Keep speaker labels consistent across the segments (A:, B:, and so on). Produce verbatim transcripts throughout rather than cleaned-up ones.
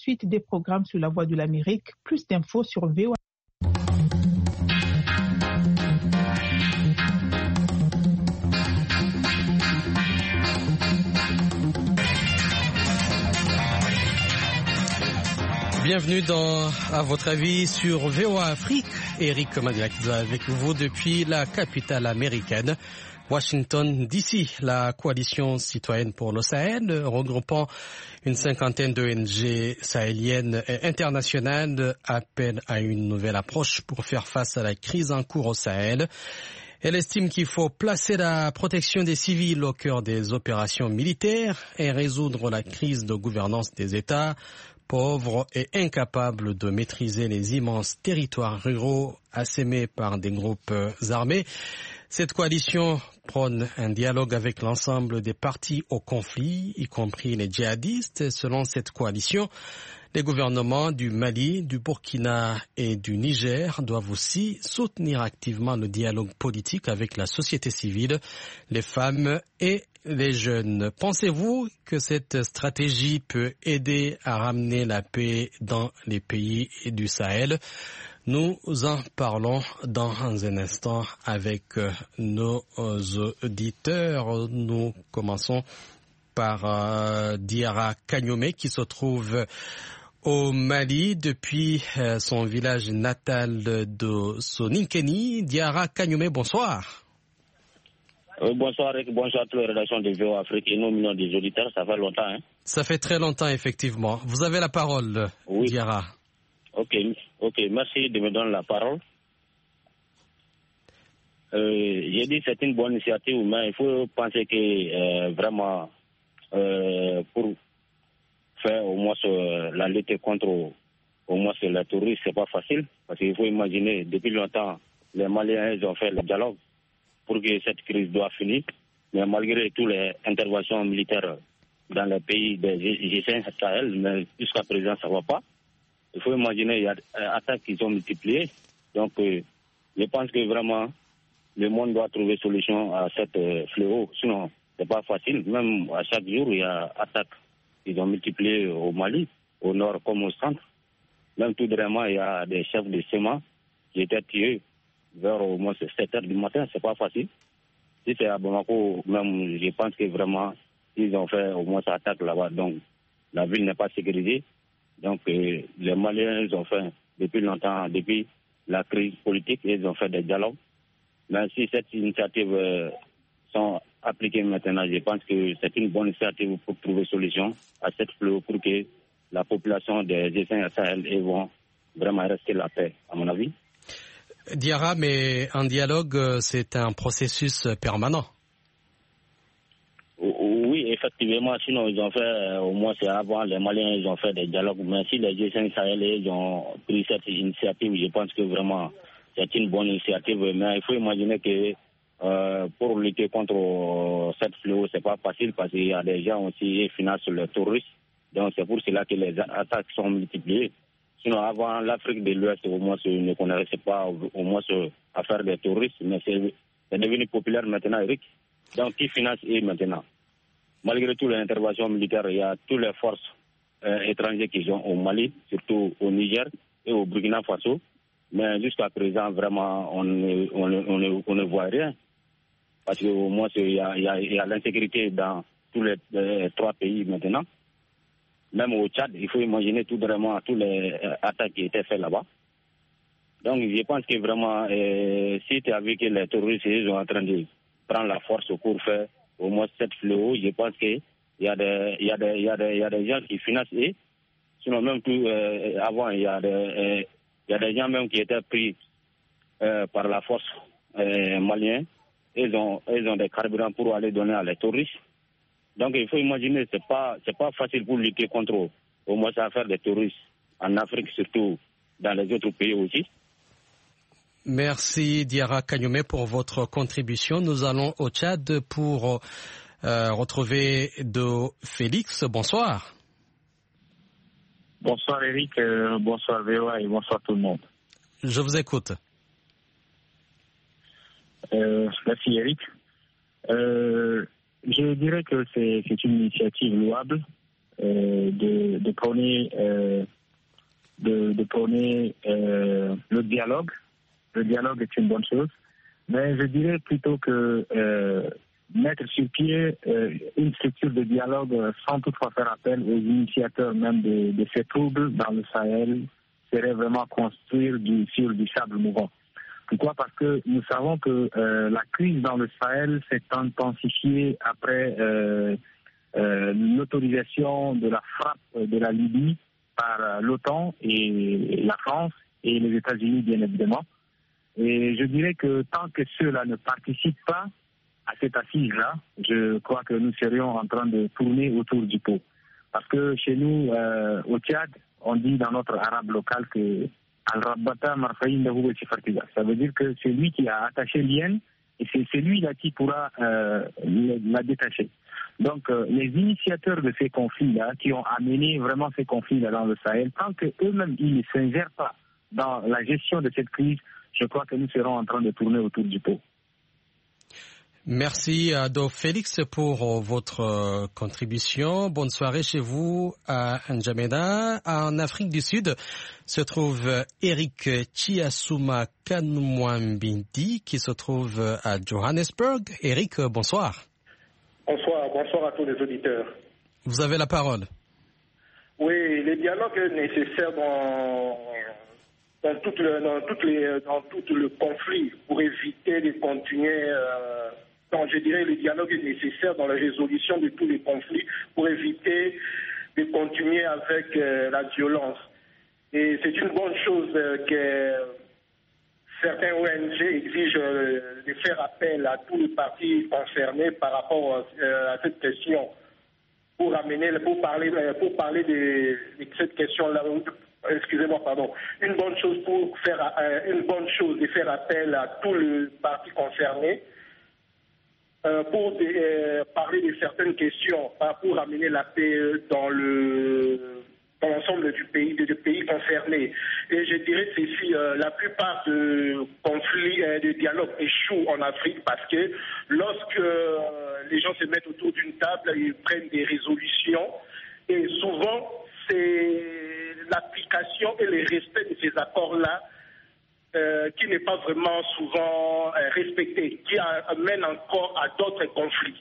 A: suite des programmes sur la Voix de l'Amérique. Plus d'infos sur V O A.
B: Bienvenue dans À votre avis sur V O A Afrique. Eric Madiakza avec vous depuis la capitale américaine, Washington D C. La coalition citoyenne pour le Sahel, regroupant une cinquantaine d'O N G sahéliennes et internationales, appelle à une nouvelle approche pour faire face à la crise en cours au Sahel. Elle estime qu'il faut placer la protection des civils au cœur des opérations militaires et résoudre la crise de gouvernance des États pauvres et incapables de maîtriser les immenses territoires ruraux assémés par des groupes armés. Cette coalition prône un dialogue avec l'ensemble des parties au conflit, y compris les djihadistes. Selon cette coalition, les gouvernements du Mali, du Burkina et du Niger doivent aussi soutenir activement le dialogue politique avec la société civile, les femmes et les jeunes. Pensez-vous que cette stratégie peut aider à ramener la paix dans les pays du Sahel? Nous en parlons dans un instant avec nos auditeurs. Nous commençons par euh, Diarra Kanyome qui se trouve au Mali depuis euh, son village natal de Soninkeni. Diarra Kanyome, bonsoir.
C: Euh, bonsoir, bonsoir à toutes les rédactions de V O A Afrique et nos millions des auditeurs. Ça fait longtemps, hein? Ça
B: fait très longtemps, effectivement. Vous avez la parole, oui. Diarra.
C: Ok, ok, merci de me donner la parole. Euh, j'ai dit que c'est une bonne initiative, mais il faut penser que euh, vraiment, euh, pour faire au moins euh, la lutte contre au moins la terrorisme, c'est pas facile. Parce qu'il faut imaginer, depuis longtemps, les Maliens ils ont fait le dialogue pour que cette crise doit finir. Mais malgré toutes les interventions militaires dans les pays des G cinq Sahel, mais jusqu'à présent, ça ne va pas. Il faut imaginer, il y a des attaques qui sont multipliées. Donc, euh, je pense que vraiment, le monde doit trouver solution à cette euh, fléau. Sinon, ce n'est pas facile. Même à chaque jour, il y a des attaques qui sont multipliées au Mali, au nord comme au centre. Même tout vraiment, il y a des chefs de sément qui étaient tués vers au moins sept heures du matin. Ce n'est pas facile. Si c'est à Bamako, même, je pense que vraiment, ils ont fait au moins cette attaque là-bas. Donc, la ville n'est pas sécurisée. Donc, euh, les Maliens, ils ont fait, depuis longtemps, depuis la crise politique, ils ont fait des dialogues. Mais si cette initiative euh, sont appliquées maintenant, je pense que c'est une bonne initiative pour trouver solution à cette fléau pour que la population des G cinq Sahel vont vraiment rester la paix, à mon avis.
B: Diarra, mais un dialogue, c'est un processus permanent.
C: Oui, effectivement, sinon ils ont fait, au moins c'est avant, les Maliens, ils ont fait des dialogues. Mais si les G cinq Sahel, ils ont pris cette initiative, je pense que vraiment c'est une bonne initiative. Mais il faut imaginer que euh, pour lutter contre cette fléau, c'est pas facile parce qu'il y a des gens aussi qui financent le tourisme. Donc c'est pour cela que les attaques sont multipliées. Sinon, avant, l'Afrique de l'Ouest, au moins, ne connaissait pas au moins à faire des touristes, mais c'est, c'est devenu populaire maintenant, Eric. Donc, qui finance eux maintenant? Malgré toutes les interventions militaires, il y a toutes les forces euh, étrangères qui sont au Mali, surtout au Niger et au Burkina Faso. Mais jusqu'à présent, vraiment, on ne, on ne, on ne, on ne voit rien. Parce qu'au moins, il y a, il y a, il y a l'insécurité dans tous les, les trois pays maintenant. Même au Tchad, il faut imaginer tout vraiment tous les euh, attaques qui étaient faites là-bas. Donc, je pense que vraiment, euh, si tu as vu que les terroristes ils sont en train de prendre la force pour faire au moins cette fléau, je pense qu'il y a des, il y a des, il y a des, il y a des gens qui financent et sinon même tout, euh, avant, il y a des, euh, il y a des gens même qui étaient pris euh, par la force euh, malienne. Ils ont, ils ont des carburants pour aller donner à les terroristes. Donc il faut imaginer, c'est pas, c'est pas facile pour lutter contre au moins à faire des terroristes en Afrique, surtout dans les autres pays aussi.
B: Merci Diarra Kanyome pour votre contribution. Nous allons au Tchad pour euh, retrouver Do Félix. Bonsoir.
D: Bonsoir Eric, euh, bonsoir V O A et bonsoir tout le monde.
B: Je vous écoute.
D: Euh, merci Eric. Euh, je dirais que c'est, c'est une initiative louable euh, de, de prôner, euh, de, de prôner euh, le dialogue. Le dialogue est une bonne chose, mais je dirais plutôt que euh, mettre sur pied euh, une structure de dialogue sans toutefois faire appel aux initiateurs même de, de ces troubles dans le Sahel serait vraiment construire du, sur du sable mouvant. Pourquoi? Parce que nous savons que euh, la crise dans le Sahel s'est intensifiée après euh, euh, l'autorisation de la frappe de la Libye par euh, l'OTAN et la France et les États-Unis, bien évidemment. Et je dirais que tant que ceux-là ne participent pas à cette assise-là, je crois que nous serions en train de tourner autour du pot. Parce que chez nous, euh, au Tchad, on dit dans notre arabe local que Al-Rabbata Marfaïn Nahou Sifartiga. Ça veut dire que c'est lui qui a attaché l'I et c'est celui-là qui pourra euh, la détacher. Donc euh, les initiateurs de ces conflits-là, qui ont amené vraiment ces conflits-là dans le Sahel, tant qu'eux-mêmes ils ne s'ingèrent pas dans la gestion de cette crise, je crois que nous serons en train de tourner autour du pot.
B: Merci Ado Félix pour votre contribution. Bonne soirée chez vous à N'Djamena. En Afrique du Sud se trouve Eric Chiassouma Kanouambindi qui se trouve à Johannesburg. Eric, bonsoir.
E: Bonsoir, bonsoir à tous les auditeurs.
B: Vous avez la parole.
E: Oui, les dialogues nécessaires dans, dans, tout, le, dans, toutes les, dans tout le conflit pour éviter de continuer... Euh, Donc, je dirais que le dialogue est nécessaire dans la résolution de tous les conflits pour éviter de continuer avec euh, la violence. Et c'est une bonne chose euh, que certains O N G exigent euh, de faire appel à tous les partis concernés par rapport euh, à cette question pour amener, pour parler, pour parler de, de cette question-là. Excusez-moi, pardon. Une bonne chose pour faire, euh, une bonne chose de faire appel à tous les partis concernés. Pour euh, parler de certaines questions, pour amener la paix dans le dans l'ensemble du pays, des pays concernés. Et je dirais ceci, euh, la plupart de conflits, euh, de dialogues échouent en Afrique parce que lorsque euh, les gens se mettent autour d'une table, ils prennent des résolutions et souvent c'est l'application et le respect de ces accords-là Euh, qui n'est pas vraiment souvent euh, respecté, qui amène encore à d'autres conflits.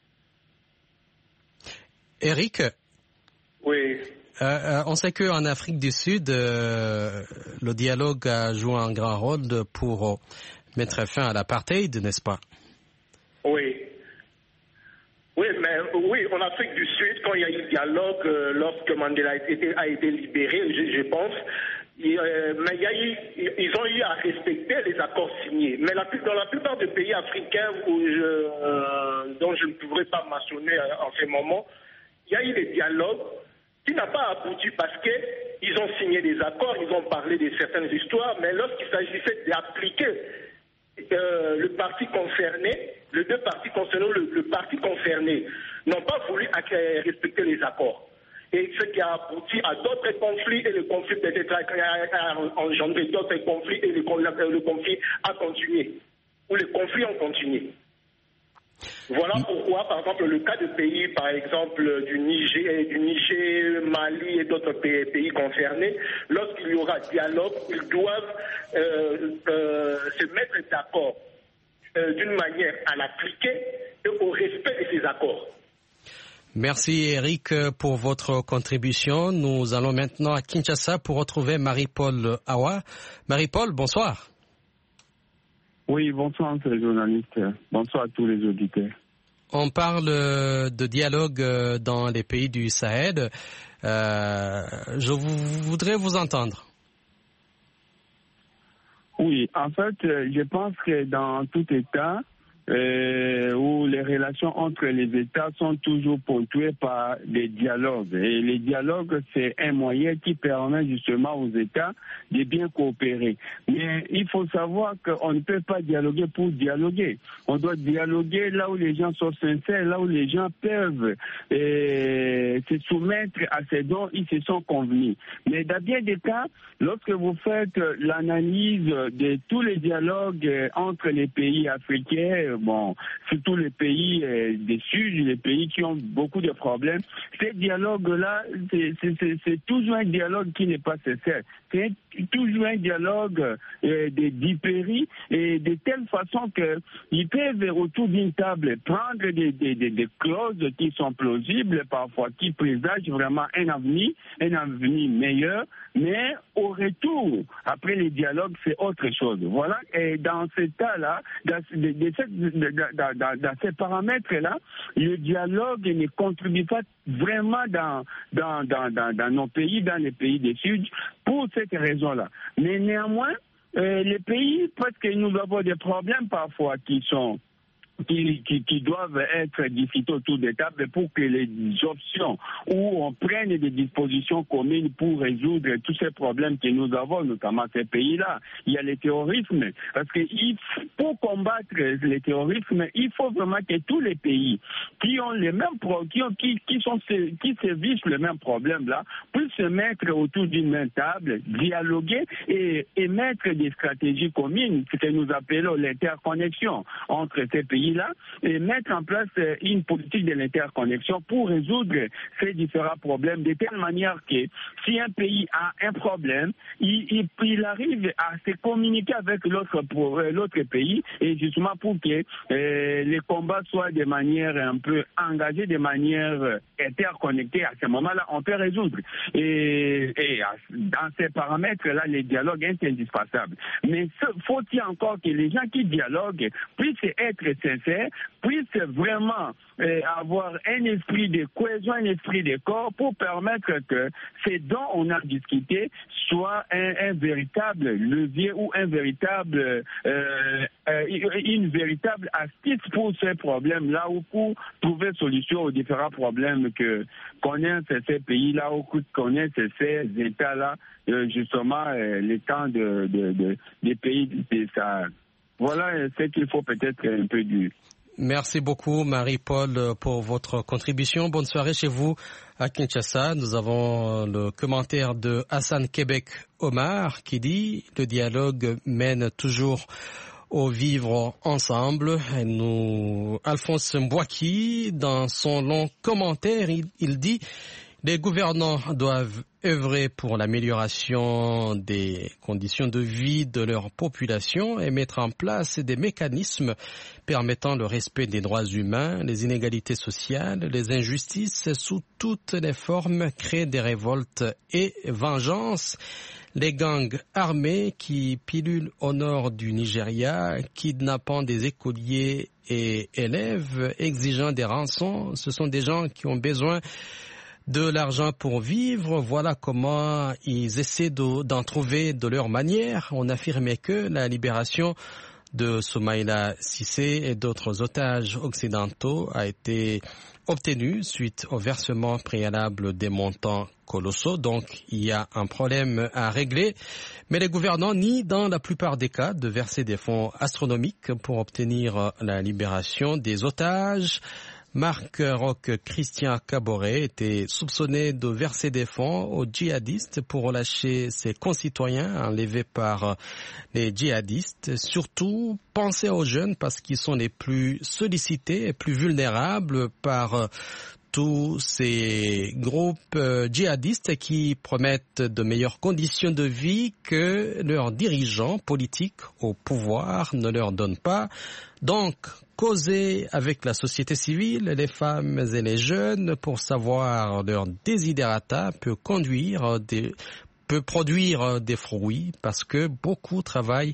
B: Eric?
E: Oui.
B: Euh, euh, on sait qu'en Afrique du Sud, euh, le dialogue a joué un grand rôle pour mettre fin à l'apartheid, n'est-ce pas?
E: Oui. Oui, mais oui, en Afrique du Sud, quand il y a eu dialogue, euh, lorsque Mandela a été, a été libéré, je, je pense, il, euh, mais il y a eu, ils ont eu à respecter les accords signés. Mais la, dans la plupart des pays africains où je, euh, dont je ne pourrais pas mentionner en ce moment, il y a eu des dialogues qui n'ont pas abouti parce qu'ils ont signé des accords, ils ont parlé de certaines histoires, mais lorsqu'il s'agissait d'appliquer euh, le parti concerné, les deux partis concernés, le, le parti concerné, n'ont pas voulu respecter les accords. Et ce qui a abouti à d'autres conflits, et le conflit peut-être a engendré d'autres conflits, et le, le conflit a continué, ou les conflits ont continué. Voilà pourquoi, par exemple, le cas de pays, par exemple, du Niger, du Niger, Mali et d'autres pays, pays concernés, lorsqu'il y aura dialogue, ils doivent euh, euh, se mettre d'accord euh, d'une manière à l'appliquer et au respect de ces accords.
B: Merci Eric pour votre contribution. Nous allons maintenant à Kinshasa pour retrouver Marie-Paul Awa. Marie-Paul, bonsoir.
F: Oui, bonsoir, monsieur le journaliste. Bonsoir à tous les auditeurs.
B: On parle de dialogue dans les pays du Sahel. Euh, je voudrais vous entendre.
F: Oui, en fait, je pense que dans tout État, Euh, où les relations entre les États sont toujours ponctuées par des dialogues. Et les dialogues, c'est un moyen qui permet justement aux États de bien coopérer. Mais il faut savoir qu'on ne peut pas dialoguer pour dialoguer. On doit dialoguer là où les gens sont sincères, là où les gens peuvent euh, se soumettre à ce dont ils se sont convenus. Mais dans bien des cas, lorsque vous faites l'analyse de tous les dialogues entre les pays africains, bon, surtout les pays euh, du Sud, les pays qui ont beaucoup de problèmes. Ces dialogues-là, c'est, c'est, c'est, c'est toujours un dialogue qui n'est pas sincère. C'est toujours un dialogue euh, de dipérie et de telle façon qu'ils peuvent autour d'une table prendre des, des, des, des clauses qui sont plausibles, parfois qui présagent vraiment un avenir, un avenir meilleur, mais au retour, après les dialogues, c'est autre chose. Voilà, et dans ce cas-là, dans, de, de cette, de, dans, dans, dans ces paramètres-là, le dialogue ne contribue pas vraiment dans, dans, dans, dans, dans nos pays, dans les pays du Sud, pour cette raison-là. Mais néanmoins, euh, les pays, parce que nous avons des problèmes parfois qui sont Qui, qui, qui doivent être discutés autour des tables pour que les options où on prenne des dispositions communes pour résoudre tous ces problèmes que nous avons, notamment ces pays-là. Il y a le terrorisme, parce que il, pour combattre le terrorisme, il faut vraiment que tous les pays qui ont les mêmes pro, qui, ont, qui, qui sont qui sévissent le même problème-là puissent se mettre autour d'une même table, dialoguer et, et mettre des stratégies communes, ce que nous appelons l'interconnexion entre ces pays là et mettre en place une politique de l'interconnexion pour résoudre ces différents problèmes de telle manière que si un pays a un problème, il, il, il arrive à se communiquer avec l'autre, l'autre pays et justement pour que euh, les combats soient de manière un peu engagée, de manière interconnectée. À ce moment-là, on peut résoudre. Et, et dans ces paramètres-là, les dialogues sont indispensables. Mais faut-il encore que les gens qui dialoguent puissent être sincères, puissent vraiment euh, avoir un esprit de cohésion, un esprit de corps pour permettre que ce dont on a discuté soit un, un véritable levier ou un véritable, euh, euh, une véritable astuce pour ces problèmes-là ou pour trouver solution aux différents problèmes que connaissent ces pays-là ou que connaissent ces États-là, euh, justement, euh, les temps de, de, de, des pays de Sahara. Voilà ce qu'il faut peut-être un peu dire.
B: Merci beaucoup, Marie-Paul, pour votre contribution. Bonne soirée chez vous à Kinshasa. Nous avons le commentaire de Hassan Québec Omar qui dit « Le dialogue mène toujours au vivre ensemble ». Et nous, Alphonse Mbouaki, dans son long commentaire, il, il dit « Les gouvernants doivent œuvrer pour l'amélioration des conditions de vie de leur population et mettre en place des mécanismes permettant le respect des droits humains, les inégalités sociales, les injustices sous toutes les formes, créent des révoltes et vengeances. Les gangs armés qui pilulent au nord du Nigeria, kidnappant des écoliers et élèves, exigeant des rançons, ce sont des gens qui ont besoin de l'argent pour vivre. Voilà comment ils essaient de, d'en trouver de leur manière. On affirmait que la libération de Soumaïla Cissé et d'autres otages occidentaux a été obtenue suite au versement préalable des montants colossaux. Donc, il y a un problème à régler. Mais les gouvernants nient dans la plupart des cas de verser des fonds astronomiques pour obtenir la libération des otages. Marc Roch Christian Caboret était soupçonné de verser des fonds aux djihadistes pour relâcher ses concitoyens enlevés par les djihadistes. Surtout, pensez aux jeunes parce qu'ils sont les plus sollicités et plus vulnérables par tous ces groupes djihadistes qui promettent de meilleures conditions de vie que leurs dirigeants politiques au pouvoir ne leur donnent pas. Donc, causer avec la société civile, les femmes et les jeunes pour savoir leur desiderata peut conduire des, peut produire des fruits parce que beaucoup travaillent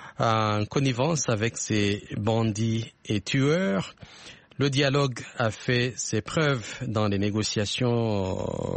B: en connivence avec ces bandits et tueurs. Le dialogue a fait ses preuves dans les négociations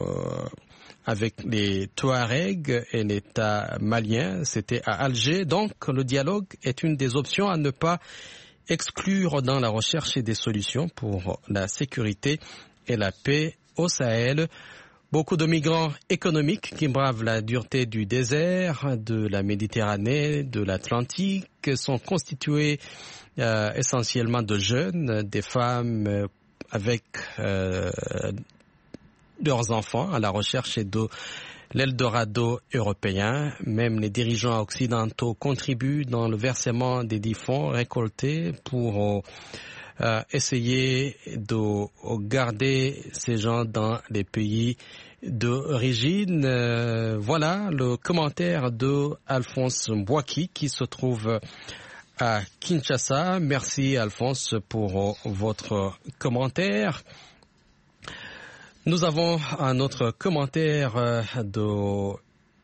B: avec les Touaregs et l'État malien. C'était à Alger. Donc, le dialogue est une des options à ne pas exclure dans la recherche des solutions pour la sécurité et la paix au Sahel. Beaucoup de migrants économiques qui bravent la dureté du désert, de la Méditerranée, de l'Atlantique, sont constitués euh, essentiellement de jeunes, des femmes euh, avec euh, leurs enfants à la recherche de l'Eldorado européen. Même les dirigeants occidentaux contribuent dans le versement des dix fonds récoltés pour euh, essayer de garder ces gens dans les pays d'origine. Euh, voilà le commentaire de Alphonse Mbouaki qui se trouve à Kinshasa. Merci Alphonse pour votre commentaire. Nous avons un autre commentaire de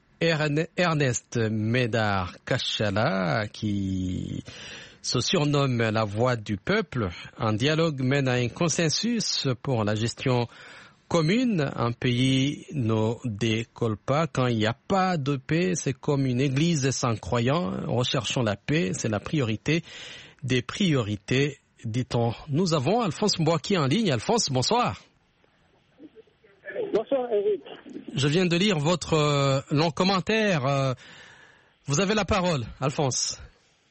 B: Ernest Médard Kachala qui se surnomme la voix du peuple. Un dialogue mène à un consensus pour la gestion commune. Un pays ne décolle pas quand il n'y a pas de paix. C'est comme une église sans croyants. Recherchons la paix, c'est la priorité des priorités, dit-on. Nous avons Alphonse Mbouaki en ligne. Alphonse, bonsoir.
G: Bonsoir Eric.
B: Je viens de lire votre euh, long commentaire. Euh, vous avez la parole, Alphonse.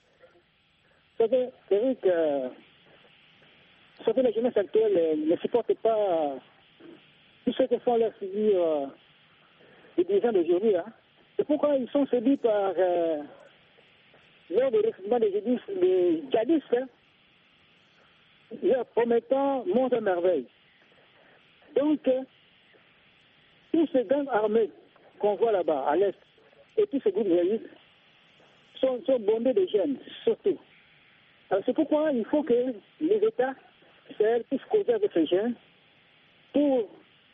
G: Vous savez, Eric, euh, vous savez, la jeunesse actuelle euh, ne supporte pas tout ce que font leurs figures euh, les dirigeants d'aujourd'hui. Hein. C'est pourquoi ils sont séduits par euh, l'heure de recrutement des djihadistes, des djihadistes hein, leur promettant monde à merveille. Donc, euh, tous ces gangs armés qu'on voit là-bas, à l'Est, et tous ces groupes djihadistes sont, sont bondés de jeunes, surtout. Alors c'est pourquoi il faut que les États puissent causer avec ces jeunes pour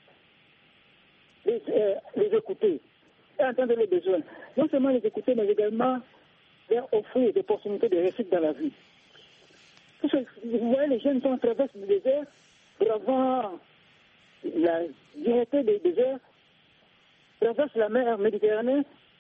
G: les, euh, les écouter et entendre les besoins. Non seulement les écouter, mais également leur offrir des opportunités de réussite dans la vie. Parce que, vous voyez, les jeunes sont traversent le désert pour avoir la directe des déserts, traversent la mer Méditerranée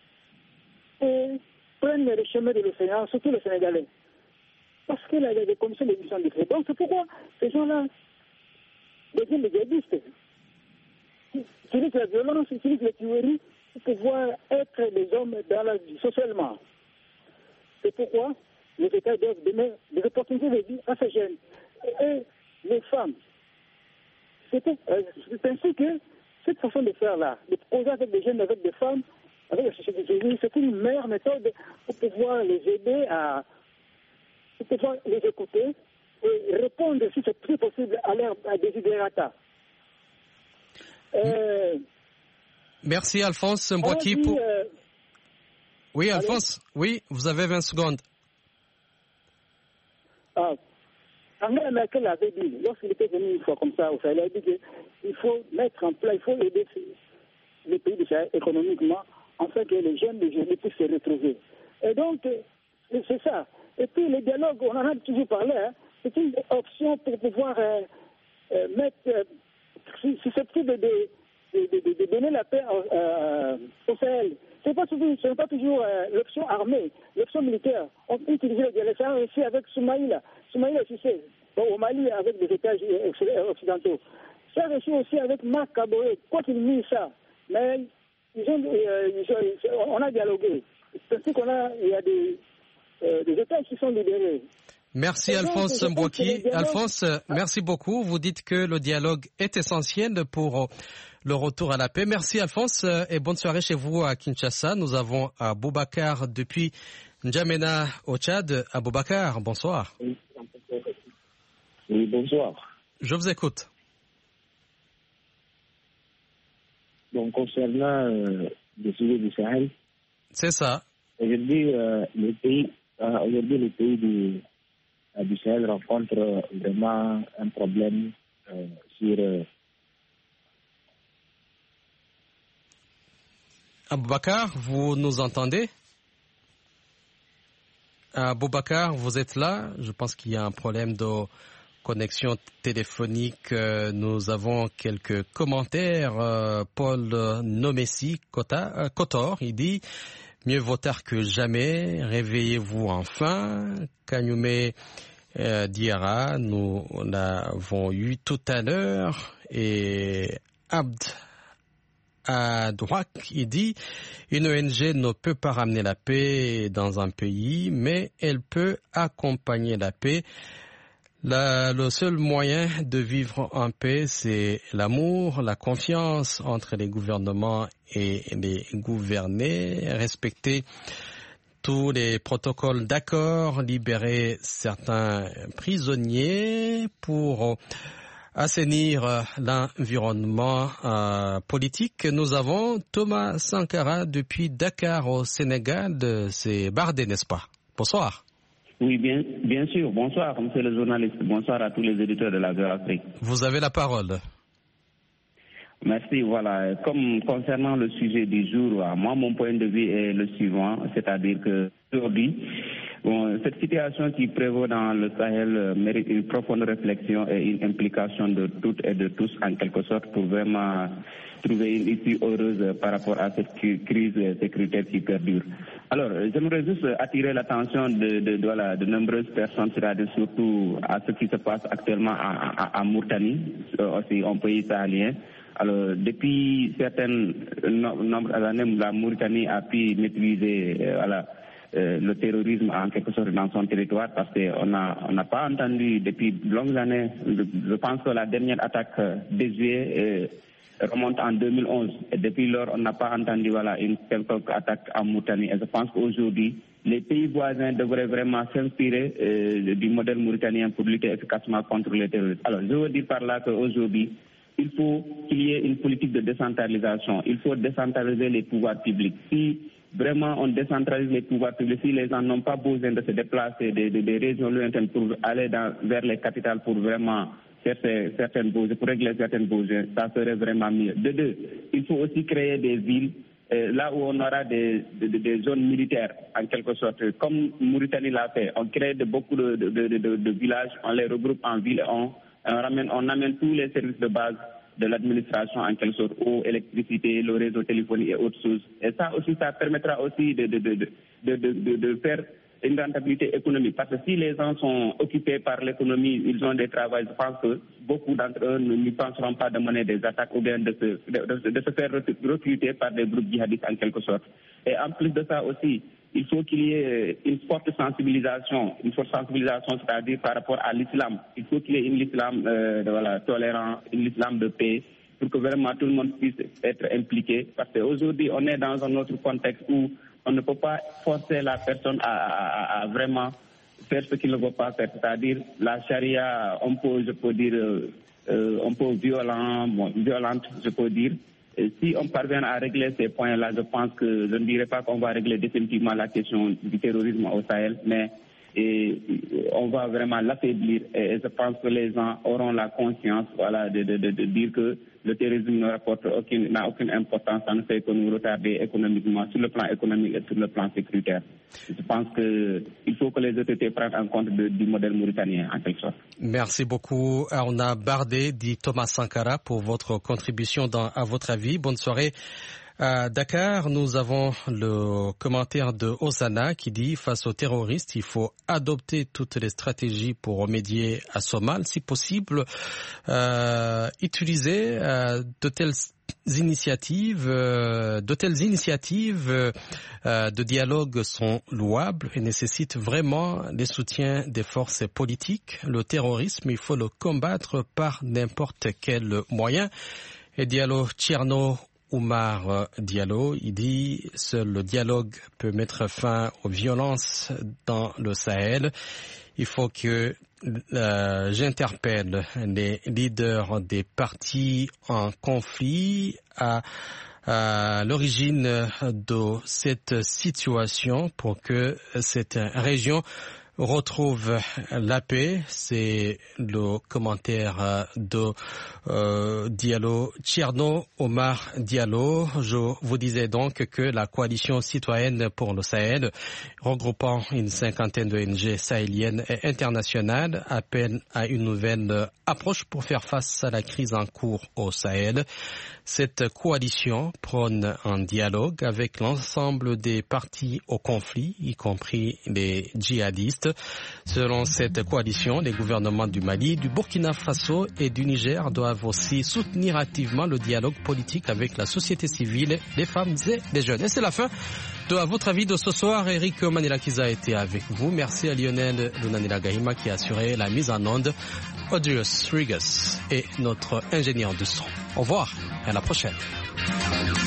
G: et prennent le chemin de l'océan, surtout les Sénégalais. Parce qu'il y a des conditions de vie sont différentes. Donc c'est pourquoi ces gens-là deviennent des djihadistes. Ils utilisent la violence, ils utilisent la tuerie pour pouvoir être des hommes dans la vie, socialement. C'est pourquoi les États doivent donner des opportunités de vie à ces jeunes. Et les femmes. C'est ainsi que cette façon de faire-là, de causer avec des jeunes, avec des femmes, avec la société civile, c'est une meilleure méthode pour pouvoir les aider à, pour pouvoir les écouter et répondre, si c'est plus possible, à leurs desiderata. Euh,
B: Merci Alphonse Mbouaki. Pour... Euh... Oui, Alphonse, allez. Oui, vous avez vingt secondes.
G: Ah. Angela Merkel avait dit, lorsqu'il était venu une fois comme ça, il a dit qu'il faut mettre en place, il faut aider les pays du Sahel économiquement, afin que les jeunes d'aujourd'hui puissent se retrouver. Et donc, c'est ça. Et puis, les dialogues, on en a toujours parlé, hein, c'est une option pour pouvoir euh, euh, mettre, euh, susceptible de, de, de, de donner la paix euh, au Sahel. Ce n'est pas toujours, ce n'est pas toujours euh, l'option armée, l'option militaire. On peut utiliser le dialogue. Ça a réussi avec Soumaïla. Soumaïla, tu sais, bon, au Mali, avec des États occidentaux. Ça a réussi aussi avec Marc Kaboré. Quoi qu'il nie ça. Mais ils ont, euh, ils ont, on a dialogué. C'est ainsi qu'on a, il y a des, euh, des États qui sont libérés.
B: Merci et Alphonse Mbouaki. Alphonse, ah. merci beaucoup. Vous dites que le dialogue est essentiel pour le retour à la paix. Merci Alphonse et bonne soirée chez vous à Kinshasa. Nous avons Aboubacar depuis N'Djamena au Tchad. Aboubacar, bonsoir.
H: Oui, bonsoir.
B: Je vous écoute.
H: Donc, concernant euh, le sujet du Sahel.
B: C'est ça.
H: Aujourd'hui, euh, les pays, euh, aujourd'hui, les pays du, euh, du Sahel rencontrent vraiment un problème euh, sur. Euh,
B: Aboubacar, vous nous entendez? Aboubacar, vous êtes là? Je pense qu'il y a un problème de connexion téléphonique. Nous avons quelques commentaires. Paul Nomessi Kotor, il dit « Mieux vaut tard que jamais, réveillez-vous enfin ». Kanyume euh, Diarra, nous l'avons eu tout à l'heure. Et Abd à Douak, il dit une O N G ne peut pas ramener la paix dans un pays, mais elle peut accompagner la paix. La, le seul moyen de vivre en paix, c'est l'amour, la confiance entre les gouvernements et les gouverner, respecter tous les protocoles d'accord, libérer certains prisonniers pour assainir l'environnement euh, politique. Nous avons Thomas Sankara depuis Dakar au Sénégal. C'est Bardé, n'est-ce pas? Bonsoir.
I: Oui, bien, bien sûr. Bonsoir, monsieur le journaliste. Bonsoir à tous les éditeurs de la V O A Afrique. Vous
B: avez la parole.
I: Merci. Voilà. Comme concernant le sujet du jour, moi, mon point de vue est le suivant, c'est-à-dire que aujourd'hui, bon, cette situation qui prévaut dans le Sahel mérite une profonde réflexion et une implication de toutes et de tous, en quelque sorte, pour vraiment trouver une issue heureuse par rapport à cette crise sécuritaire qui perdure. Alors, j'aimerais juste attirer l'attention de, de, de, voilà, de nombreuses personnes, c'est-à-dire surtout à ce qui se passe actuellement à, à, à Mauritanie, aussi un pays sahélien. Alors, depuis certaines nombreuses années, la Mauritanie a pu maîtriser euh, voilà, euh, le terrorisme en quelque sorte dans son territoire parce qu'on n'a on n'a pas entendu depuis de longues années. Je pense que la dernière attaque déjouée euh, remonte en deux mille onze. Et depuis lors, on n'a pas entendu voilà, une quelconque attaque en Mauritanie. Et je pense qu'aujourd'hui, les pays voisins devraient vraiment s'inspirer euh, du modèle mauritanien pour lutter efficacement contre le terrorisme. Alors, je veux dire par là qu'aujourd'hui, il faut qu'il y ait une politique de décentralisation. Il faut décentraliser les pouvoirs publics. Si vraiment on décentralise les pouvoirs publics, si les gens n'ont pas besoin de se déplacer des, des, des régions lointaines pour aller dans, vers les capitales pour vraiment faire certaines besoins, pour régler certaines besoins, ça serait vraiment mieux. De deux, il faut aussi créer des villes euh, là où on aura des, des, des zones militaires, en quelque sorte. Comme Mauritanie l'a fait, on crée de, beaucoup de, de, de, de, de villages, on les regroupe en villes et on On amène, on amène tous les services de base de l'administration, en quelque sorte, eau, électricité, le réseau téléphonique et autres choses. Et ça aussi, ça permettra aussi de, de, de, de, de, de, de faire une rentabilité économique. Parce que si les gens sont occupés par l'économie, ils ont des travaux, je pense que beaucoup d'entre eux ne penseront pas de mener des attaques ou bien de se, de, de se faire recruter par des groupes djihadistes, en quelque sorte. Et en plus de ça aussi, il faut qu'il y ait une forte sensibilisation, une forte sensibilisation, c'est-à-dire par rapport à l'islam. Il faut qu'il y ait un islam euh, voilà, tolérant, un islam de paix, pour que vraiment tout le monde puisse être impliqué. Parce qu'aujourd'hui, on est dans un autre contexte où on ne peut pas forcer la personne à, à, à vraiment faire ce qu'il ne veut pas faire. C'est-à-dire la charia, on peut, je peux dire, euh, un peu violent, bon, violente, je peux dire. Et si on parvient à régler ces points-là, je pense que je ne dirais pas qu'on va régler définitivement la question du terrorisme au Sahel, mais et, on va vraiment l'affaiblir. Et je pense que les gens auront la conscience, voilà, de, de, de, de dire que le terrorisme ne rapporte aucune, n'a aucune importance, ça ne fait que nous retarder économiquement, sur le plan économique et sur le plan sécuritaire. Je pense qu'il faut que les autorités prennent en compte de, du modèle mauritanien, en quelque sorte.
B: Merci beaucoup, Arna Bardé, dit Thomas Sankara, pour votre contribution dans À votre avis. Bonne soirée. À Dakar, nous avons le commentaire de Osana qui dit « Face aux terroristes, il faut adopter toutes les stratégies pour remédier à ce mal. Si possible, euh, utiliser euh, de telles initiatives, euh, de telles initiatives euh, de dialogue sont louables et nécessitent vraiment le soutien des forces politiques. Le terrorisme, il faut le combattre par n'importe quel moyen. » Et Diallo Tcherno Oumar Diallo, il dit « Seul le dialogue peut mettre fin aux violences dans le Sahel. Il faut que euh, j'interpelle les leaders des partis en conflit à, à l'origine de cette situation pour que cette région retrouve la paix. » C'est le commentaire de euh, Diallo Tcherno Omar Diallo. Je vous disais donc que la coalition citoyenne pour le Sahel, regroupant une cinquantaine d'O N G sahéliennes et internationales, appelle à une nouvelle approche pour faire face à la crise en cours au Sahel. Cette coalition prône un dialogue avec l'ensemble des partis au conflit, y compris les djihadistes. Selon cette coalition, les gouvernements du Mali, du Burkina Faso et du Niger doivent aussi soutenir activement le dialogue politique avec la société civile, les femmes et les jeunes. Et c'est la fin de À votre avis de ce soir. Eric Manila-Kiza a été avec vous. Merci à Lionel Lunanila Gahima qui a assuré la mise en onde. Odious Rigas est notre ingénieur de son. Au revoir et à la prochaine.